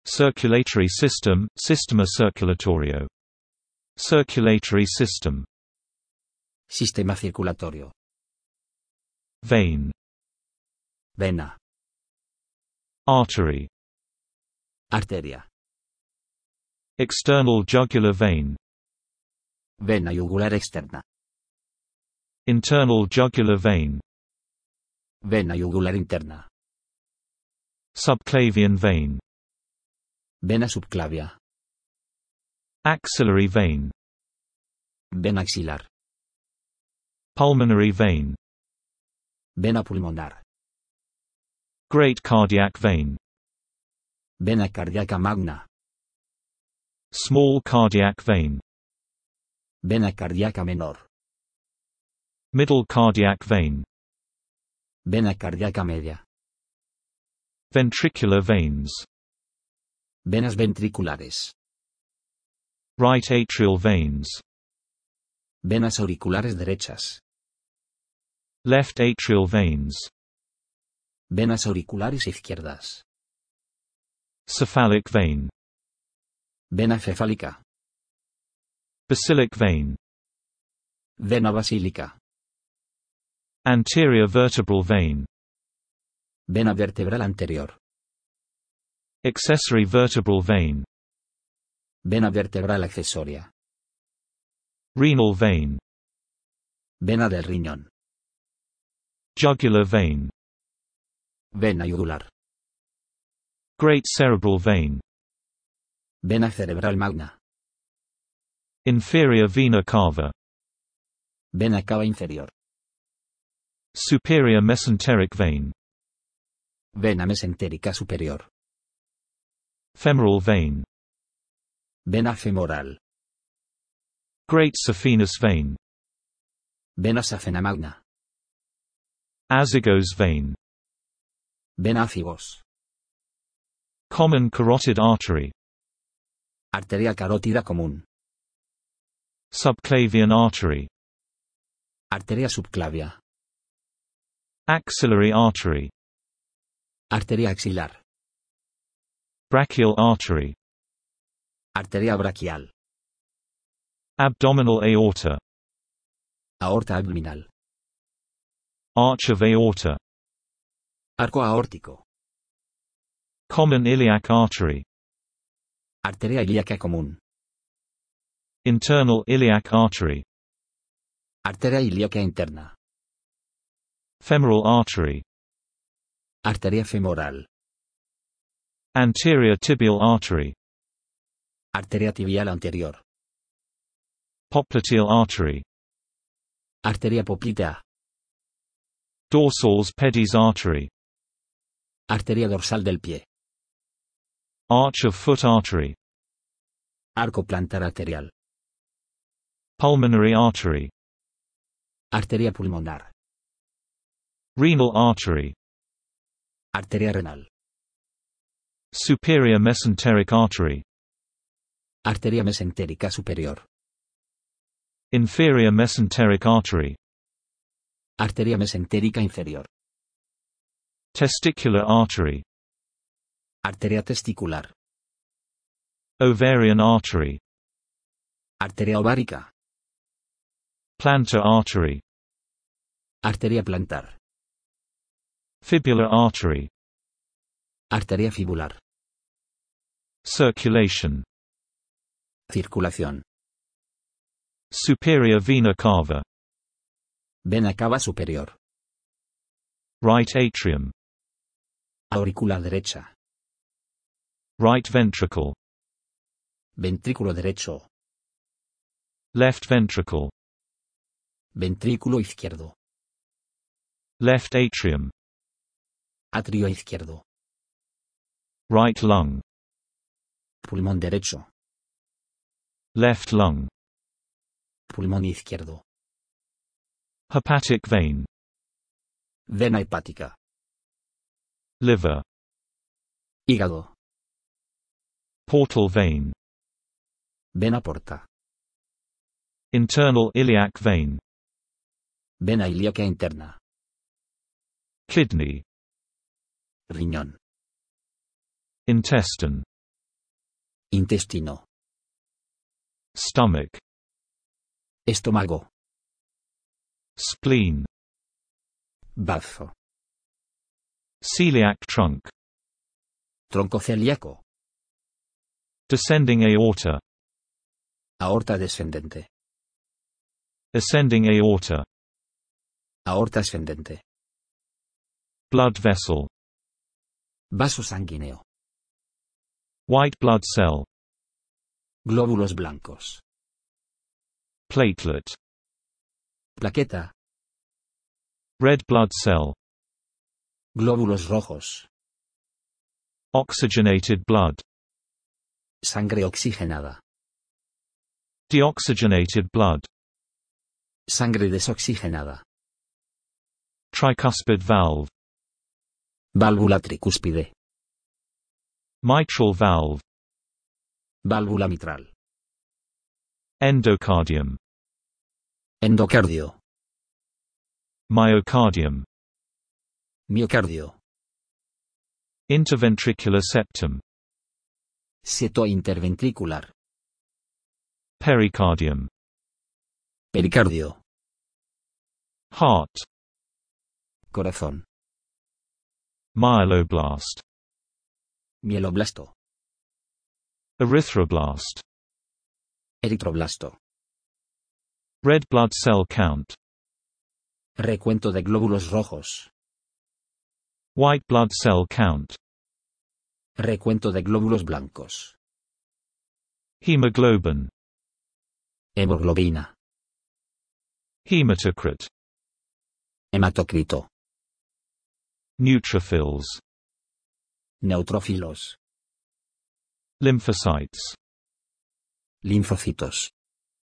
Circulatory system, sistema circulatorio. Circulatory system. Sistema circulatorio. Vein. Vena. Artery. Arteria. External jugular vein. Vena yugular externa. Internal jugular vein. Vena yugular interna. Subclavian vein. Vena subclavia. Axillary vein. Vena axilar. Pulmonary vein. Vena pulmonar. Great cardiac vein. Vena cardíaca magna. Small cardiac vein. Vena cardíaca menor. Middle cardiac vein. Vena cardíaca media. Ventricular veins. Venas ventriculares. Right atrial veins. Venas auriculares derechas. Left atrial veins. Venas auriculares izquierdas. Cephalic vein. Vena cefálica. Basilic vein. Vena basílica. Anterior vertebral vein. Vena vertebral anterior. Accessory vertebral vein. Vena vertebral accesoria. Renal vein. Vena del riñón. Jugular vein. Vena yugular. Great cerebral vein. Vena cerebral magna. Inferior vena cava. Vena cava inferior. Superior mesenteric vein. Vena mesentérica superior. Femoral vein. Vena femoral. Great saphenous vein. Vena safena magna. Azygos vein. Vena afigos. Common carotid artery. Arteria carótida común. Subclavian artery. Arteria subclavia. Axillary artery. Arteria axilar. Brachial artery. Arteria brachial. Abdominal aorta. Aorta abdominal. Arch of aorta. Arco aórtico. Common iliac artery. Arteria ilíaca común. Internal iliac artery. Arteria ilíaca interna. Femoral artery. Arteria femoral. Anterior tibial artery. Arteria tibial anterior. Popliteal artery. Arteria poplitea. Dorsals pedis artery. Arteria dorsal del pie. Arch of foot artery. Arco plantar arterial. Pulmonary artery. Arteria pulmonar. Renal artery. Arteria renal. Superior mesenteric artery. Arteria mesentérica superior. Inferior mesenteric artery. Arteria mesentérica inferior. Testicular artery. Arteria testicular. Ovarian artery. Arteria ovárica. Plantar artery. Arteria plantar. Fibular artery. Arteria fibular. Circulation. Circulación. Superior vena cava. Vena cava superior. Right atrium. Auricular derecha. Right ventricle. Ventrículo derecho. Left ventricle. Ventrículo izquierdo. Left atrium. Atrio izquierdo. Right lung. Pulmón derecho. Left lung. Pulmón izquierdo. Hepatic vein. Vena hepática. Liver. Hígado. Portal vein. Vena porta. Internal iliac vein. Vena ilíaca interna. Kidney. Riñón. Intestine. Intestino. Stomach. Estómago. Spleen. Bazo. Celiac trunk. Tronco celíaco. Descending aorta. Aorta descendente. Ascending aorta. Aorta ascendente. Blood vessel. Vaso sanguíneo. White blood cell. Glóbulos blancos. Platelet. Plaqueta. Red blood cell. Glóbulos rojos. Oxygenated blood. Sangre oxigenada. Deoxygenated blood. Sangre desoxigenada. Tricuspid valve. Válvula tricúspide. Mitral valve. Válvula mitral. Endocardium. Endocardio. Myocardium. Miocardio. Interventricular septum. Seto interventricular. Pericardium. Pericardio. Heart. Corazón. Myeloblast. Mieloblasto. Erythroblast. Eritroblasto. Red blood cell count. Recuento de glóbulos rojos. White blood cell count. Recuento de glóbulos blancos. Hemoglobin. Hemoglobina. Hematocrit. Hematocrito. Neutrophils. Neutrófilos. Lymphocytes. Linfocitos.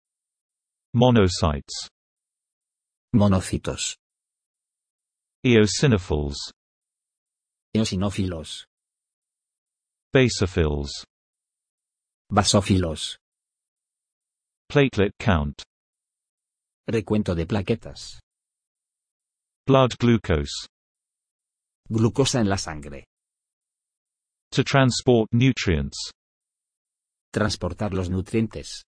Monocytes. Monocitos. Eosinophils. Eosinófilos. Basophils. Basófilos. Platelet count. Recuento de plaquetas. Blood glucose. Glucosa en la sangre. To transport nutrients. Transportar los nutrientes.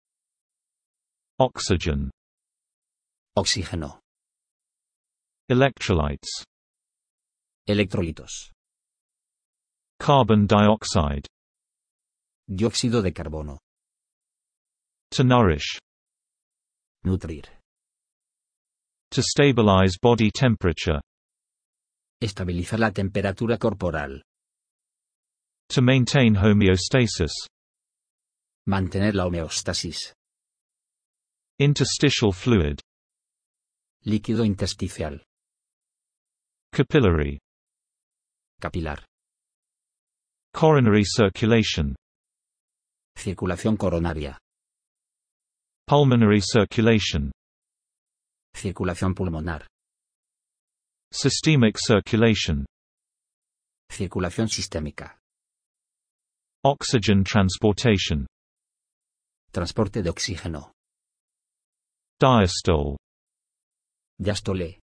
Oxygen. Oxígeno. Electrolytes. Electrolitos. Carbon dioxide. Dióxido de carbono. To nourish. Nutrir. To stabilize body temperature. Estabilizar la temperatura corporal. To maintain homeostasis. Mantener la homeostasis. Interstitial fluid. Líquido intersticial. Capillary. Capilar. Coronary circulation. Circulación coronaria. Pulmonary circulation. Circulación pulmonar. Systemic circulation. Circulación sistémica. Oxygen transportation. Transporte de oxígeno. Diastole. Diástole.